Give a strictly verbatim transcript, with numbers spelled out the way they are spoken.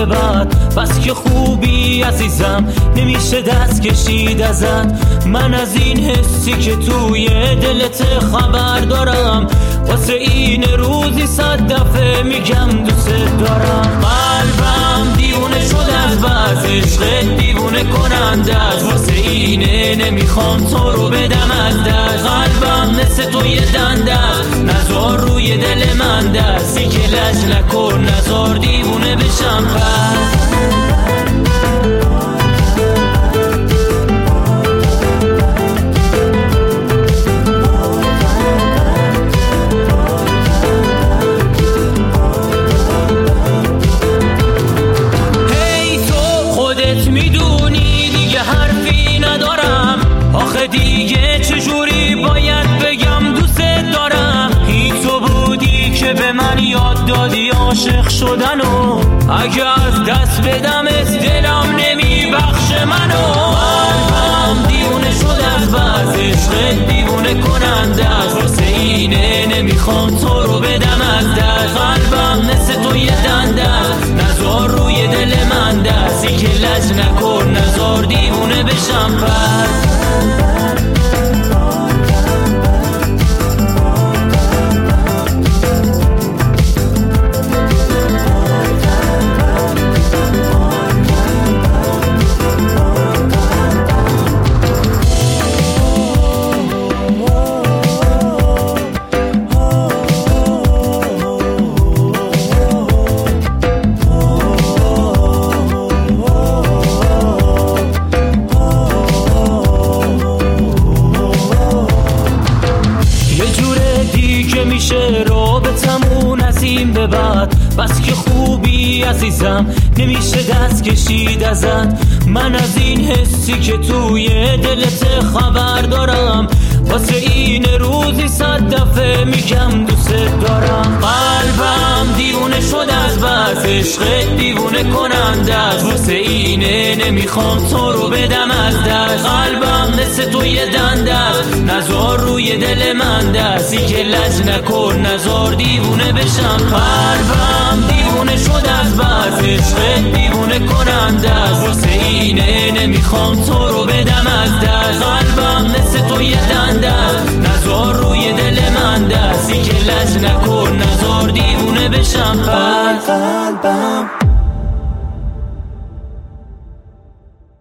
به بعد. بس که خوبی عزیزم نمیشه دست کشید ازت. من از این حسی که توی دلت خبر دارم، واسه این روزی صد دفعه میگم دوست دارم. قلبم دیوونه شد از بس، عشقت دیوونه کننده است. واسه اینه نمیخوام تو رو بدم از دست. قلبم مثل تو یه دنده است، نزار روی دل من دستی که لج نکن، نزار دیوونه بشم پس. آخه دیگه چجوری باید بگم دوست دارم؟ این تو بودی که به من یاد دادی عاشق شدن و اگه از دست بدم از دلم نمیبخش منو. قلبم دیوونه شد از بس، عشقت دیوونه کننده است. واسه اینه نمیخوام تو رو بدم از دست. قلبم مثل تو یه دنده است، نزار روی دل من دستی که لج نکن، نزار دیوونه بشم پس. میشه رابطمون از این به بعد. بس که خوبی عزیزم نمیشه دست کشید ازت. من از این حسی که توی دلت خبر دارم، واسه این روزی صد دفعه میگم دوست دارم. قلبم دیوونه شد از بس، عشقت دیوونه کننده است. واسه اینه نمیخوام تو رو بدم از دست. قلبم مثل تو یه دنده است، نزار روی دل من دستی که لج نکن، نزار دیوونه بشم. قلبم دیوونه شد از بس، عشقت دیوونه کننده است. واسه اینه نمیخوام تو رو بدم از دست. قلبم مثل تو یه دنده است، نزار روی دل من دستی که لج نکن، نزار دیوونه بشم. قلبم